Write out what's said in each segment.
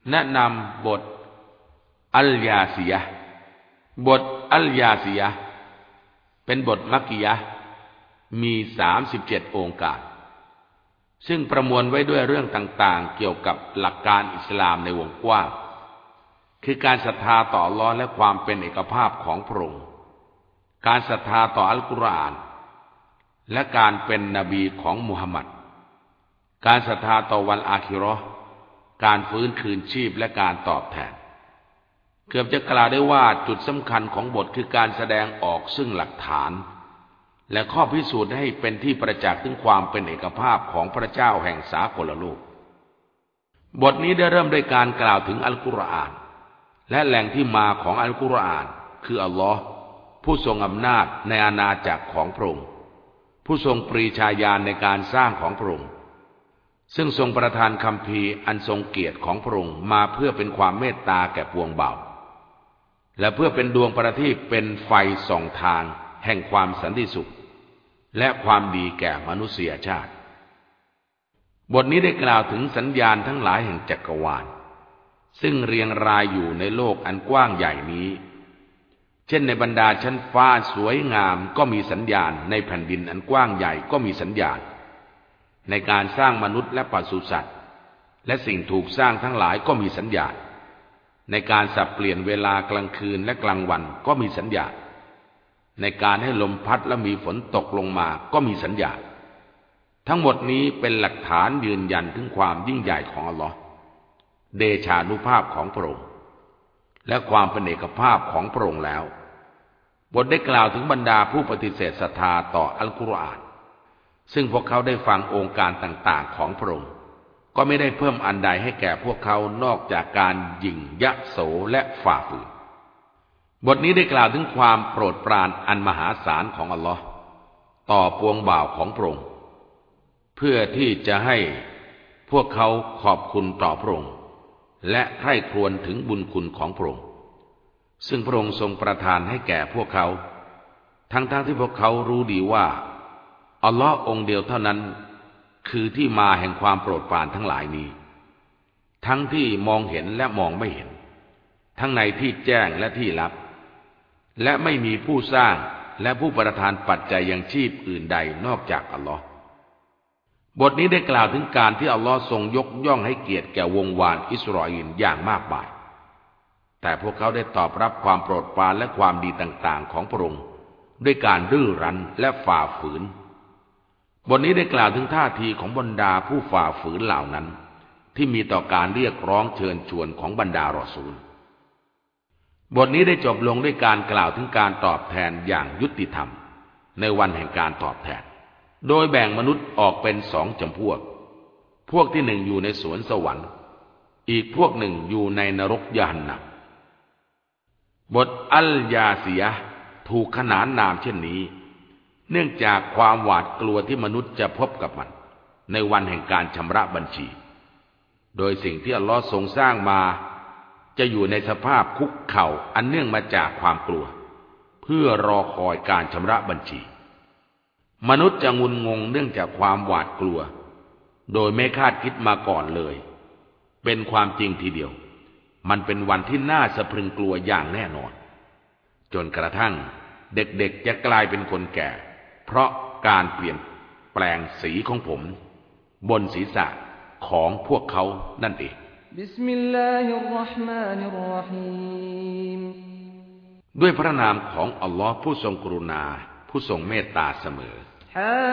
แนะนำบทอัลยาซียะห์บทอัลยาซียะห์เป็นบทมักกิยะห์มี37องค์การซึ่งประมวลไว้ด้วยเรื่องต่างๆเกี่ยวกับหลักการอิสลามในวงกว้างคือการศรัทธาต่ออัลเลาะห์และความเป็นเอกภาพของพระองค์การศรัทธาต่ออัลกุรอานและการเป็นนบีของมุฮัมมัดการศรัทธาต่อวันอาคิเราะห์การฟื้นคืนชีพและการตอบแทนเกือบจะกล่าวได้ว่าจุดสำคัญของบทคือการแสดงออกซึ่งหลักฐานและข้อพิสูจน์ให้เป็นที่ประจักษ์ถึงความเป็นเอกภาพของพระเจ้าแห่งสากลโลกบทนี้ได้เริ่มด้วยการกล่าวถึงอัลกุรอานและแหล่งที่มาของอัลกุรอานคืออัลลอฮ์ผู้ทรงอำนาจในอาณาจักรของพระองค์ผู้ทรงปรีชาญาณในการสร้างของพระองค์ซึ่งทรงประทานคัมภีร์อันทรงเกียรติของพระองค์มาเพื่อเป็นความเมตตาแก่ปวงเบาและเพื่อเป็นดวงประทีปเป็นไฟส่องทางแห่งความสันติสุขและความดีแก่มนุษยชาติบทนี้ได้กล่าวถึงสัญญาณทั้งหลายแห่งจักรวาลซึ่งเรียงรายอยู่ในโลกอันกว้างใหญ่นี้เช่นในบรรดาชั้นฟ้าสวยงามก็มีสัญญาณในแผ่นดินอันกว้างใหญ่ก็มีสัญญาณในการสร้างมนุษย์และปศุสัตว์และสิ่งถูกสร้างทั้งหลายก็มีสัญญาณในการสับเปลี่ยนเวลากลางคืนและกลางวันก็มีสัญญาณในการให้ลมพัดและมีฝนตกลงมาก็มีสัญญาณทั้งหมดนี้เป็นหลักฐานยืนยันถึงความยิ่งใหญ่ของอัลลอฮ์เดชานุภาพของพระองค์และความเป็นเอกภาพของพระองค์แล้วบทได้กล่าวถึงบรรดาผู้ปฏิเสธศรัทธาต่ออัลกุรอานซึ่งพวกเขาได้ฟังองค์การต่างๆของพระองค์ก็ไม่ได้เพิ่มอันใดให้แก่พวกเขานอกจากการหยิ่งยโสและฝ่าฝืนบทนี้ได้กล่าวถึงความโปรดปรานอันมหาศาลของอัลลอฮ์ต่อปวงบ่าวของพระองค์เพื่อที่จะให้พวกเขาขอบคุณต่อพระองค์และใคร่ครวญถึงบุญคุณของพระองค์ซึ่งพระองค์ทรงประทานให้แก่พวกเขาทั้งที่พวกเขารู้ดีว่าอัลลอฮ์องค์เดียวเท่านั้นคือที่มาแห่งความโปรดปรานทั้งหลายนี้ทั้งที่มองเห็นและมองไม่เห็นทั้งในที่แจ้งและที่ลับและไม่มีผู้สร้างและผู้ประทานปัจจัยยังชีพอื่นใดนอกจากอัลลอฮ์บทนี้ได้กล่าวถึงการที่อัลลอฮ์ทรงยกย่องให้เกียรติแก่วงวานอิสราเอลอย่างมากมายแต่พวกเขาได้ตอบรับความโปรดปรานและความดีต่างๆของพระองค์ด้วยการดื้อรั้นและฝ่าฝืนบทนี้ได้กล่าวถึงท่าทีของบรรดาผู้ฝ่าฝืนเหล่านั้นที่มีต่อการเรียกร้องเชิญชวนของบรรดารอซูลบทนี้ได้จบลงด้วยการกล่าวถึงการตอบแทนอย่างยุติธรรมในวันแห่งการตอบแทนโดยแบ่งมนุษย์ออกเป็น2 จำพวกที่1อยู่ในสวนสวรรค์อีกพวกหนึ่งอยู่ในนรกยะฮันนัมบทอัลยาซียะห์ถูกขนานนามเช่นนี้เนื่องจากความหวาดกลัวที่มนุษย์จะพบกับมันในวันแห่งการชำระบัญชีโดยสิ่งที่อัลลอฮ์ทรงสร้างมาจะอยู่ในสภาพคุกเข่าอันเนื่องมาจากความกลัวเพื่อรอคอยการชำระบัญชีมนุษย์จะงุนงงเนื่องจากความหวาดกลัวโดยไม่คาดคิดมาก่อนเลยเป็นความจริงทีเดียวมันเป็นวันที่น่าสะพรึงกลัวอย่างแน่นอนจนกระทั่งเด็กๆจะกลายเป็นคนแก่เพราะการเปลี่ยนแปลงสีของผมบนศีรษะของพวกเขานั่นเองบิสมิลลาฮิรเราะห์มานิรเราะฮีมด้วยพระนามของอัลลอฮ์ผู้ทรงกรุณาผู้ทรงเมตตาเสมอฮา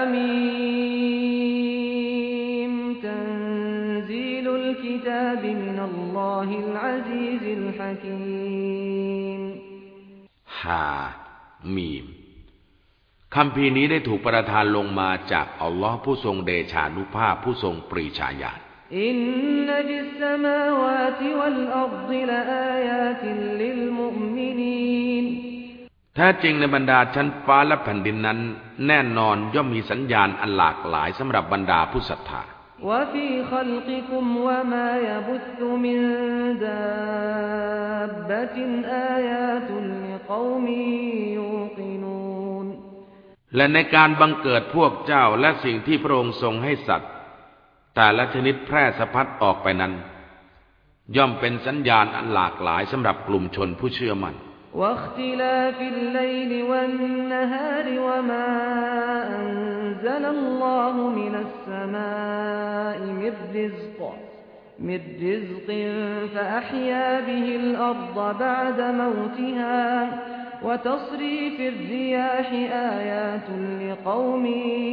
มีมตันซีลุลกิตาบิมินัลลอฮิลอะซีซิลฮะกีมฮามีมคัมภีร์นี้ได้ถูกประทานลงมาจากอัลลอฮ์ผู้ทรงเดชานุภาพผู้ทรงปรีชาญาณอินนฟิสสมาวาติวัลอัรฎิลอายาตินลิลมุอ์มินีนแท้จริงในบรรดาชั้นฟ้าและแผ่นดินนั้นแน่นอนย่อมมีสัญญาณอันหลากหลายสำหรับบรรดาผู้ศรัทธาวะฟีคัลกิกุมวะมายะบุษมินดาบบะตินอายาตุนลิกอมิยูกินูนและในการบังเกิดพวกเจ้าและสิ่งที่พระองค์ทรงให้สัตว์แต่ละชนิดแพร่สะพัดออกไปนั้นย่อมเป็นสัญญาณอันหลากหลายสำหรับกลุ่มชนผู้เชื่อมั่น واختلاف الليل والنهار وما أنزل الله من السماء من رزق فأحيا به الأرض بعد موتها وتصريف الرياح آيات لقوم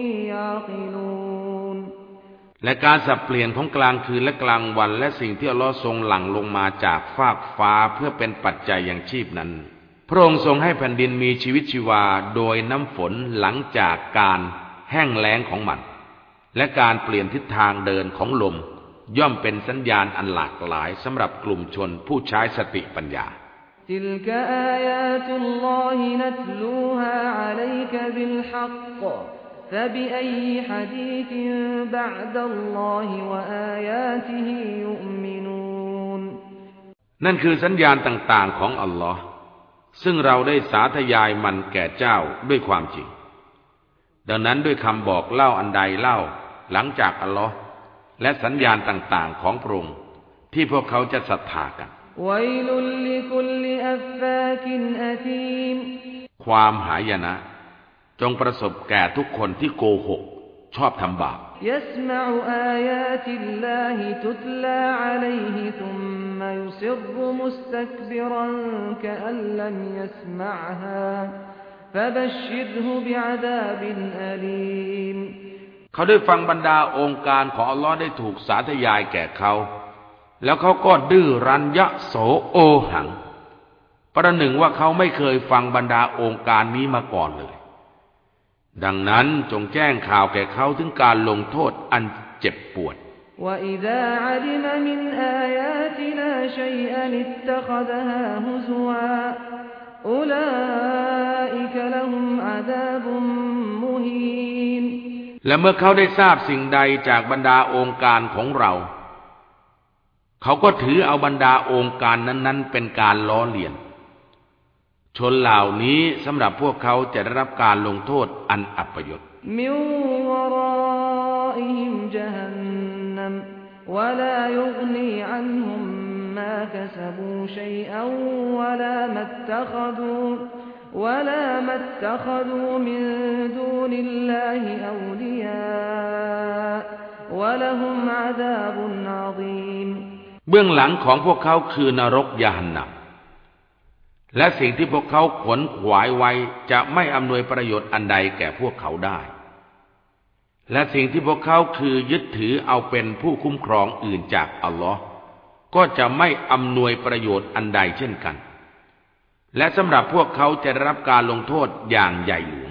يعقلون และการสับเปลี่ยนของกลางคืนและกลางวันและสิ่งที่อัลเลาะห์ทรงหลั่งลงมาจากฟากฟ้าเพื่อเป็นปัจจัยยังชีพนั้นพระองค์ทรงให้แผ่นดินมีชีวิตชีวาโดยน้ำฝนหลังจากการแห้งแล้งของมันและการเปลี่ยนทิศทางเดินของลมย่อมเป็นสัญญาณอันหลากหลายสำหรับกลุ่มชนผู้ใช้สติปัญญา تلك آيات الله نتلوها عليك بالحق فبأي حديث بعد الله وآياته يؤمنون นั่นคือสัญญาณต่างๆของอัลลอฮ์ซึ่งเราได้สาธยายมันแก่เจ้าด้วยความจริงดังนั้นด้วยคำบอกเล่าอันใดเล่าหลังจากอัลลอฮ์และสัญญาณต่างๆของพระองค์ที่พวกเขาจะศรัทธากันความหายนะจงประสบแก่ทุกคนที่โกหกชอบทำบาปเขาได้ฟังบรรดาองค์การของอัลลอฮ์ได้ถูกสาธยายแก่เขาแล้วเขาก็ดื้อรั้นยะโสโอหังประหนึ่งว่าเขาไม่เคยฟังบรรดาองค์การนี้มาก่อนเลยดังนั้นจงแจ้งข่าวแก่เขาถึงการลงโทษอันเจ็บปวดและเมื่อเขาได้ทราบสิ่งใดจากบรรดาองค์การของเราเขาก็ถือเอาบรรดาองค์การนั้นๆเป็นการล้อเลียนชนเหล่านี้สำหรับพวกเขาจะได้รับการลงโทษอันอัปยศมิวรออิฮิมญะฮันนัมวะลายุฆนีอันฮุมมากัซบูชัยอันวะลามัตตะคฆดูมินดูนิลลาฮิอาวลิยาวะละฮุมอะซาบุนอะซีมเบื้องหลังของพวกเขาคือนรกยะฮันนัมและสิ่งที่พวกเขาขวนขวายไว้จะไม่อำนวยประโยชน์อันใดแก่พวกเขาได้และสิ่งที่พวกเขาคือยึดถือเอาเป็นผู้คุ้มครองอื่นจากอัลลอฮ์ก็จะไม่อำนวยประโยชน์อันใดเช่นกันและสำหรับพวกเขาจะได้รับการลงโทษอย่างใหญ่หลวง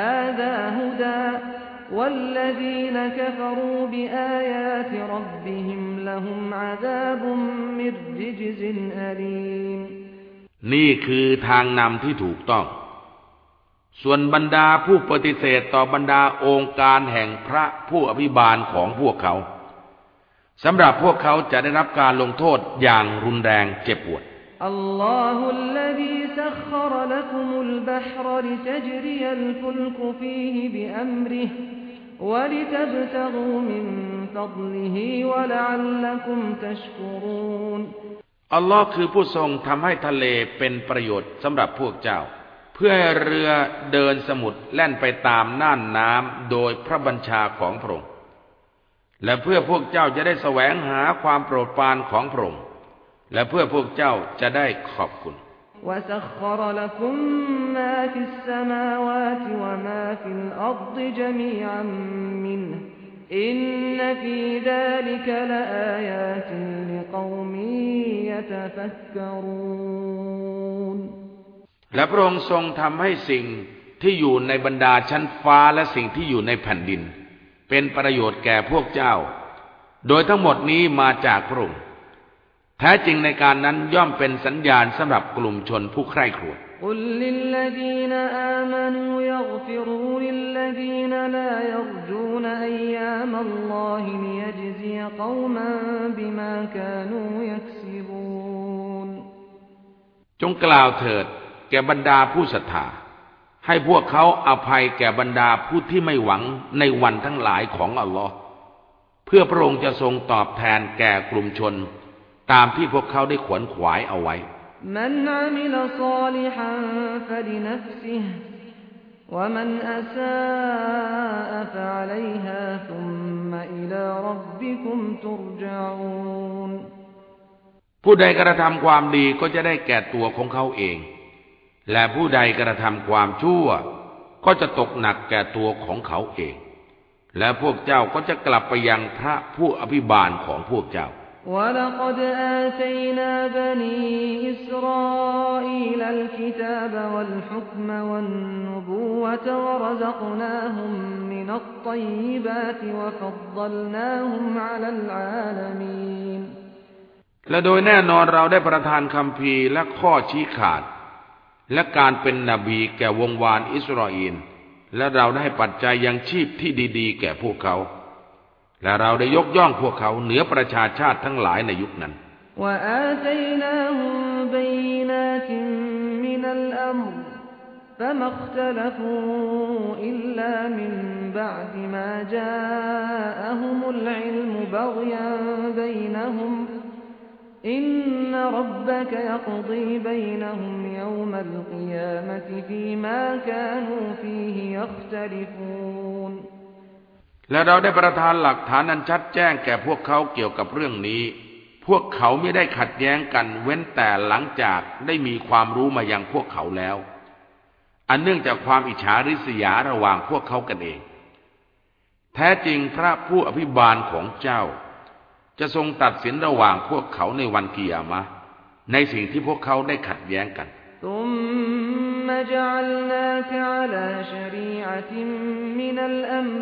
والذين كفروا بآيات ربهم لهم عذاب من رجز أليم นี่คือทางนำที่ถูกต้องส่วนบรรดาผู้ปฏิเสธต่อบรรดาองค์การแห่งพระผู้อภิบาลของพวกเขาสำหรับพวกเขาจะได้รับการลงโทษอย่างรุนแรงเจ็บปวดอัลลอฮุลลซีซัคคอรละกุมุลบัฮรลิตัจริยัลฟุลกุฟีฮิบิอัมริฮิวะลิตับตะกูมินฟัฎลิฮิวะละอัลลักุมตัชกุรูนอัลลอฮ์คือผู้ทรงทำให้ทะเลเป็นประโยชน์สำหรับพวกเจ้าเพื่อให้เรือเดินสมุทรแล่นไปตามน่านน้ำโดยพระบัญชาของพระองค์และเพื่อพวกเจ้าจะได้แสวงหาความโปรดปรานของพระองค์และเพื่อพวกเจ้าจะได้ขอบคุณ وسخر لكم ما في السماوات وما في الأرض جميعا منه إن في ذلك لآيات لقوم يتفكرون และพระองค์ทรงทำให้สิ่งที่อยู่ในบรรดาชั้นฟ้าและสิ่งที่อยู่ในแผ่นดินเป็นประโยชน์แก่พวกเจ้าโดยทั้งหมดนี้มาจากพระองค์แท้จริงในการนั้นย่อมเป็นสัญญาณสำหรับกลุ่มชนผู้ใคร่ครวญกุลลิลลซีนอามานูยัฆฟิรูลิลลซีนลายรจูนอัยยามัลลอฮิลิยจซิยกอมันบิมากานูยักซิบูนจงกล่าวเถิดแก่บรรดาผู้ศรัทธาให้พวกเขาอภัยแก่บรรดาผู้ที่ไม่หวังในวันทั้งหลายของอัลลอฮ์เพื่อพระองค์จะทรงตอบแทนแก่กลุ่มชนตามที่พวกเขาได้ขวนขวายเอาไว้มันอามิลศอลิฮันฟะลินัฟซิฮิวะมันอาซาอะฟะอะลัยฮาซุมมะอิลาร็อบบิกุมตุรญะอูนผู้ใดกระทำความดีก็จะได้แก่ตัวของเขาเองและผู้ใดกระทำความชั่วก็จะตกหนักแก่ตัวของเขาเองและพวกเจ้าก็จะกลับไปยังพระผู้อภิบาลของพวกเจ้า وَلَقَدْ آتَيْنَا بَنِي إِسْرَائِيلَ الْكِتَابَ وَالْحُكْمَ وَالنُّبُوَّةَ وَرَزَقْنَاهُمْ مِنَ الطَّيِّبَاتِ وَفَضَّلْنَاهُمْ عَلَى الْعَالَمِينَ และโดยแน่นอนเราได้ประทานคัมภีร์และข้อชี้ขาดและการเป็นนบีแก่วงวานอิสราเอลและเราได้ให้ปัจจัยยังชีพที่ดีๆแก่พวกเขาและเราได้ยกย่องพวกเขาเหนือประชาชาติทั้งหลายในยุคนั้น فما اختلفوا إلا من بعد ما جاءهم العلم بغيا بينهم إن ربك يقضي بينهم يوم القيامة فيما كانوا فيه يختلفون และเราได้ประทานหลักฐานอันชัดแจ้งแก่พวกเขาเกี่ยวกับเรื่องนี้พวกเขาไม่ได้ขัดแย้งกันเว้นแต่หลังจากได้มีความรู้มายังพวกเขาแล้วอันเนื่องจากความอิจฉาริษยาระหว่างพวกเขากันเองแท้จริงพระผู้อภิบาลของเจ้าจะทรงตัดสินระหว่างพวกเขาในวันกิยามะห์ในสิ่งที่พวกเขาได้ขัดแย้งกัน ثم جعلناك على شريعة من الأمر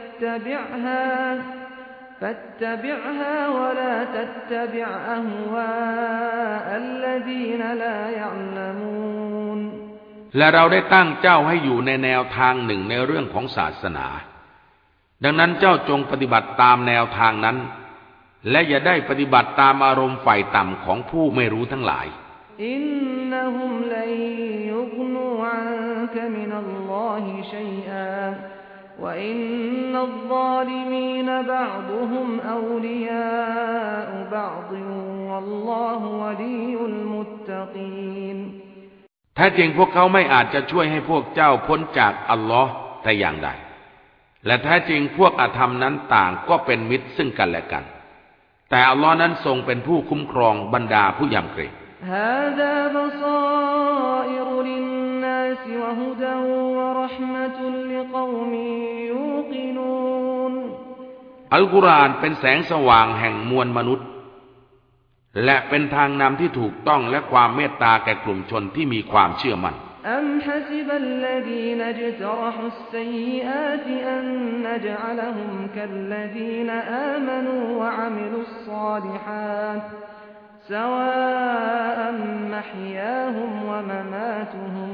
فاتبعها ولا تتبع أهواء الذين لا يعلمون และเราได้ตั้งเจ้าให้อยู่ในแนวทางหนึ่งในเรื่องของศาสนาดังนั้นเจ้าจงปฏิบัติตามแนวทางนั้นและอย่าได้ปฏิบัติตามอารมณ์ฝ่ายต่ำของผู้ไม่รู้ทั้งหลายอินนะฮุมลันยุฆนูอันกะมินัลลอฮิชัยอาวะอินนัลฎอลิมีนบะอ์ฎุฮุมอาวลิยาอุบะอ์ฎิวัลลอฮุวะลียุลมุตตะกีนแท้จริงพวกเขาไม่อาจจะช่วยให้พวกเจ้าพ้นจากอัลลอฮ์แต่อย่างใดและแท้จริงพวกอธรรมนั้นต่างก็เป็นมิตรซึ่งกันและกันแต่อัลลอฮ์นั้นทรงเป็นผู้คุ้มครองบรรดาผู้ยำเกรงอัลกุรอานเป็นแสงสว่างแห่งมวลมนุษย์และเป็นทางนำที่ถูกต้องและความเมตตาแก่กลุ่มชนที่มีความเชื่อมั่น أم حسب الذين اجترحوا السيئات أن نجعلهم كالذين آمنوا وعملوا الصالحات سواء محياهم ومماتهم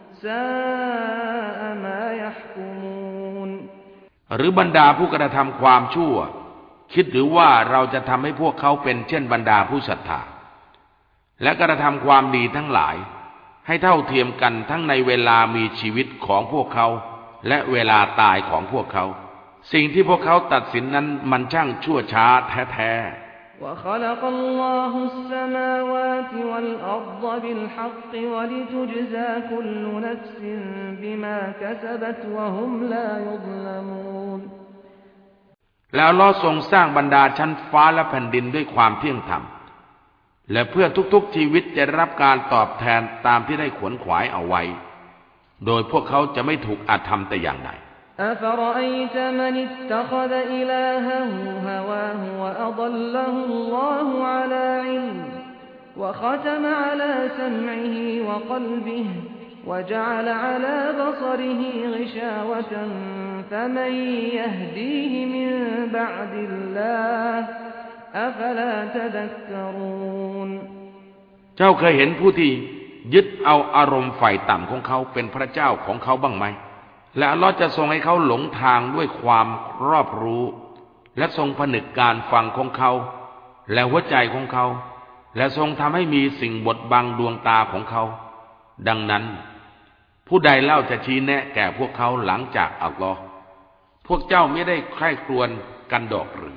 ساء ما يحكمون หรือบรรดาผู้กระทำความชั่วคิดหรือว่าเราจะทำให้พวกเขาเป็นเช่นบรรดาผู้ศรัทธาและกระทำความดีทั้งหลายให้เท่าเทียมกันทั้งในเวลามีชีวิตของพวกเขาและเวลาตายของพวกเขาสิ่งที่พวกเขาตัดสินนั้นมันช่างชั่วช้าแท้ๆ وخلق الله السماوات والأرض بالحق ولتجزى كل نفس بما كسبت وهم لا يظلمون แล้วอัลเลาะห์ทรงสร้างบรรดาชั้นฟ้าและแผ่นดินด้วยความเที่ยงธรรมและเพื่อทุกๆชีวิตจะได้รับการตอบแทนตามที่ได้ขวนขวายเอาไว้โดยพวกเขาจะไม่ถูกอาธรรมแต่อย่างใด أفرأيت من اتخذ إلهه هواه وأضله الله على علم وختم على سمعه وقلبه وجعل على بصره غشاوة فمن يهديه من بعد الله أفلا تذكرون เจ้าเคยเห็นผู้ที่ยึดเอาอารมณ์ฝ่ายต่ำของเขาเป็นพระเจ้าของเขาบ้างไหมและอัลเลาะห์จะทรงให้เขาหลงทางด้วยความรอบรู้และทรงผนึกการฟังของเขาและหัวใจของเขาและทรงทำให้มีสิ่งบดบังดวงตาของเขาดังนั้นผู้ใดเล่าจะชี้แนะแก่พวกเขาหลังจากอัลเลาะห์พวกเจ้าไม่ได้ใคร่ครวญกันดอกหรือ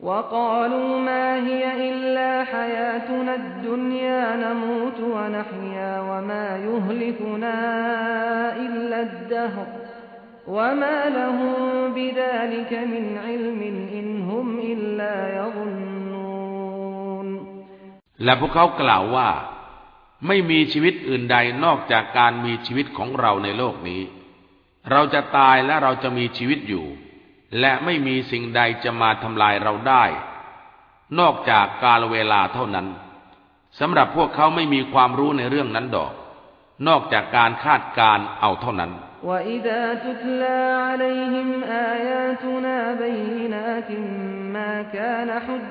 وقالوا ما هي إلا حياتنا الدنيا نموت ونحيا وما يهلكنا إلا الدهر وما لهم بذلك من علم إن هم إلا يظنون และพวกเขากล่าวว่าไม่มีชีวิตอื่นใดนอกจากการมีชีวิตของเราในโลกนี้เราจะตายและเราจะมีชีวิตอยู่และไม่มีสิ่งใดจะมาทำลายเราได้นอกจากกาลเวลาเท่านั้นสำหรับพวกเขาไม่มีความรู้ในเรื่องนั้นดอกนอกจากการคาดการณ์เอาเท่านั้น وَإِذَا تُتْلَى عَلَيْهِمْ آيَاتُنَا بَيِّنَاتٍ مَا كَانَ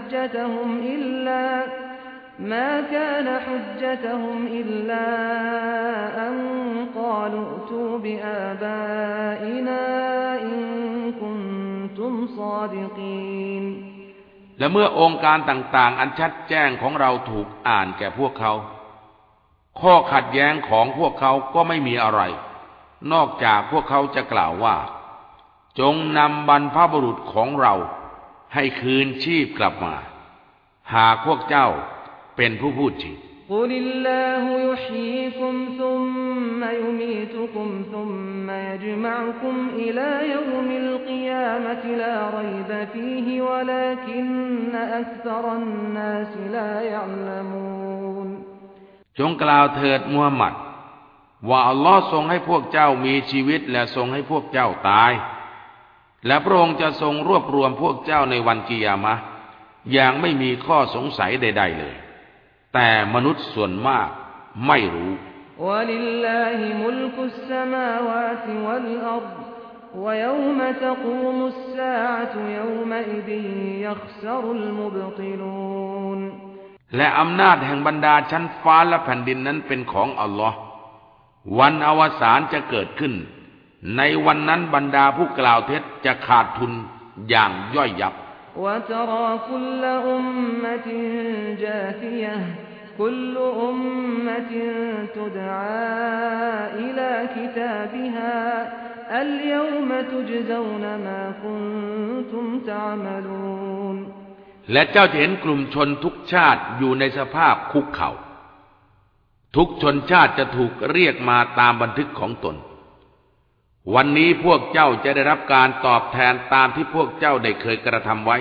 حُجَّتُهُمْ إِلَّا أَن قَالُوا ائْتُوا بِآبَائِنَا إِن كُنتُمْ صَادِقِينَ และเมื่อองค์การต่างๆอันชัดแจ้งของเราถูกอ่านแก่พวกเขาข้อขัดแย้งของพวกเขาก็ไม่มีอะไรนอกจากพวกเขาจะกล่าวว่าจงนำบรรพบุรุษของเราให้คืนชีพกลับมาหากพวกเจ้าเป็นผู้พูดจริงกุลิลลาฮุยุฮีกุมซุมมะยุมีตุกุมซุมมะยะญมะอุกุมอิลายอมิลกิยามะติลารัยบะฟีฮิวะลากินอักษรันนาสลายะลามูนจงกล่าวเถิดมูฮัมหมัดว่าอัลลอฮ์ทรงให้พวกเจ้ามีชีวิตและทรงให้พวกเจ้าตายและพระองค์จะทรงรวบรวมพวกเจ้าในวันกิยามะห์อย่างไม่มีข้อสงสัยใดๆเลยแต่มนุษย์ส่วนมากไม่รู้วะลิลลาฮิมุลกุสสมาวาติวัลอัรฎวะยวมตะกูมุสซาอะตุยวมอิซิยัคซรุลมุบติลูนและอำนาจแห่งบรรดาชั้นฟ้าและแผ่นดินนั้นเป็นของอัลลอฮ์วันอวสานจะเกิดขึ้นในวันนั้นบรรดาผู้กล่าวเท็จจะขาดทุนอย่างย่อยยับ وترى كل أمة جاثية كل أمة تدعى إلى كتابها اليوم تجزون ما كنتم تعملون และเจ้าจะเห็นกลุ่มชนทุกชาติอยู่ในสภาพคุกเข่าทุกชนชาติจะถูกเรียกมาตามบันทึกของตนวันนี้พวกเจ้าจะได้รับการตอบแทนตามที่พวกเจ้าได้เคยกระทำไว้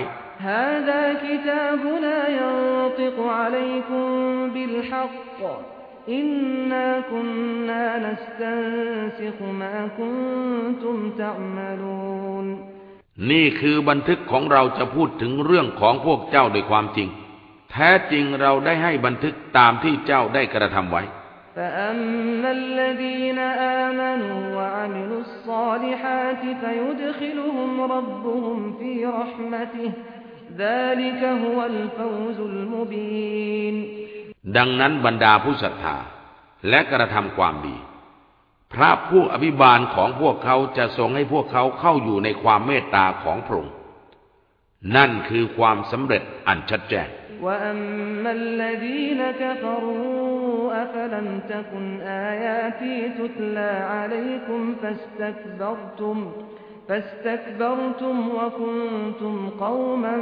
นี่คือบันทึกของเราจะพูดถึงเรื่องของพวกเจ้าโดยความจริงแท้จริงเราได้ให้บันทึกตามที่เจ้าได้กระทำไว้ فأما الذين آمنوا وعملوا الصالحات فيدخلهم ربهم في رحمته ذلك هو الفوز المبين ดังนั้นบรรดาผู้ศรัทธาและกระทำความดีพระผู้อภิบาลของพวกเขาจะทรงให้พวกเขาเข้าอยู่ในความเมตตาของพระองค์นั่นคือความสำเร็จอันชัดแจ้ง وأما الذين كفروا أفلم تكن آياتي تتلى عليكم فاستكبرتم وكنتم قوما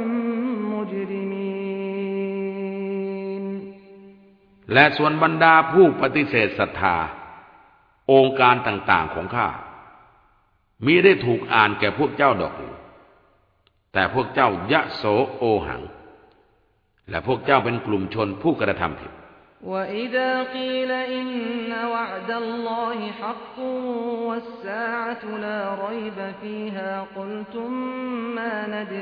مجرمين และส่วนบรรดาผู้ปฏิเสธศรัทธาองค์การต่างๆของข้ามิได้ถูกอ่านแก่พวกเจ้าดอกแต่พวกเจ้ายะโสโอหังและพวกเจ้าเป็นกลุ่มชนผู้กระทำผิด وَإِذَا قِيلَ إِنَّ وَعْدَ اللَّهِ حَقٌّ وَالسَّاعَةُ لَا رَيْبَ فِيهَا قُلْتُمْ مَا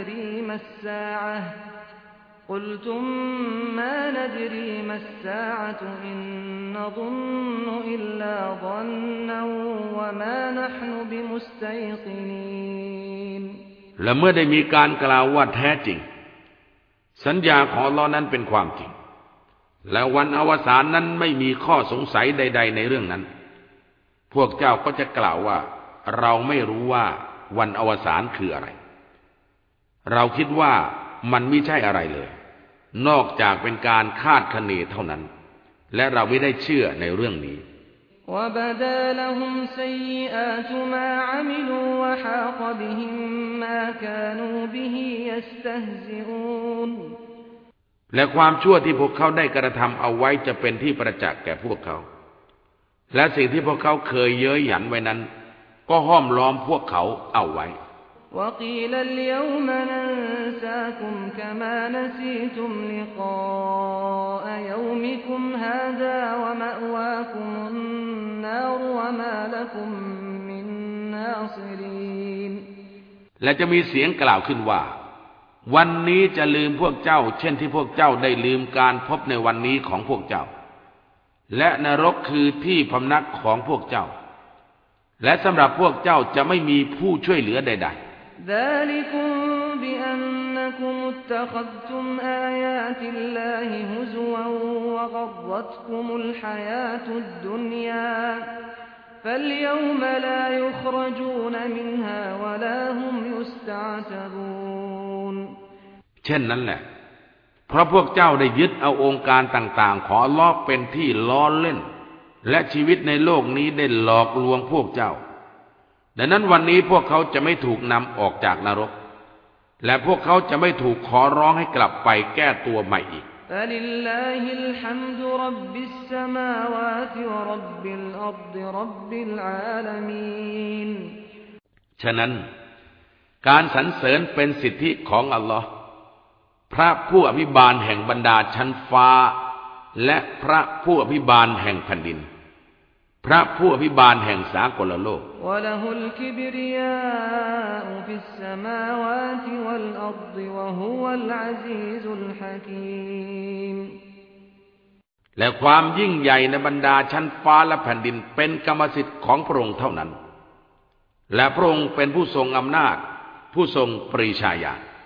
نَدْرِي مَا السَّاعَةُ إِن نَّظُنُّ إِلَّا ظَنًّا وَمَا نَحْنُ بِمُسْتَيْقِنِينَ และเมื่อได้มีการกล่าวว่าแท้จริงสัญญาของอัลเลาะห์นั้นเป็นความจริงและวันอวสานนั้นไม่มีข้อสงสัยใดๆในเรื่องนั้นพวกเจ้าก็จะกล่าวว่าเราไม่รู้ว่าวันอวสานคืออะไรเราคิดว่ามันไม่ใช่อะไรเลยนอกจากเป็นการคาดคะเนเท่านั้นและเราไม่ได้เชื่อในเรื่องนี้ وبدا لهم سيئات ما عملوا وحاق بهم ما كانوا به يستهزئون และความชั่วที่พวกเขาได้กระทำเอาไว้จะเป็นที่ประจักษ์แก่พวกเขาและสิ่งที่พวกเขาเคยเย้ยหยันไว้นั้นก็ห้อมล้อมพวกเขาเอาไว้ وقيل اليوم ننساكم كما نسيتم لقاء يومكم هذا ومأواكم النار وما لكم من ناصرين และจะมีเสียงกล่าวขึ้นว่าวันนี้จะลืมพวกเจ้าเช่นที่พวกเจ้าได้ลืมการพบในวันนี้ของพวกเจ้าและนรกคือที่พำนักของพวกเจ้าและสำหรับพวกเจ้าจะไม่มีผู้ช่วยเหลือใดๆ ذلكم بأنكم اتخذتم آيات الله هزوا وغرتكم الحياة الدنيا فاليوم لا يخرجون منها ولا هم يستعتبون เช่นนั้นแหละเพราะพวกเจ้าได้ยึดเอาองค์การต่างๆของอัลเลาะห์เป็นที่ล้อเล่นและชีวิตในโลกนี้ได้หลอกลวงพวกเจ้าดังนั้นวันนี้พวกเขาจะไม่ถูกนำออกจากนรกและพวกเขาจะไม่ถูกขอร้องให้กลับไปแก้ตัวใหม่อีกฉะนั้นการสรรเสริญเป็นสิทธิของอัลลอฮ์พระผู้อภิบาลแห่งบรรดาชั้นฟ้าและพระผู้อภิบาลแห่งแผ่นดินพระผู้อภิบาลแห่งสากลโลกและความยิ่งใหญ่ในบรรดาชั้นฟ้าและแผ่นดินเป็นกรรมสิทธิ์ของพระองค์เท่านั้นและพระองค์เป็นผู้ทรงอำนาจผู้ทรงปรีชาญาณ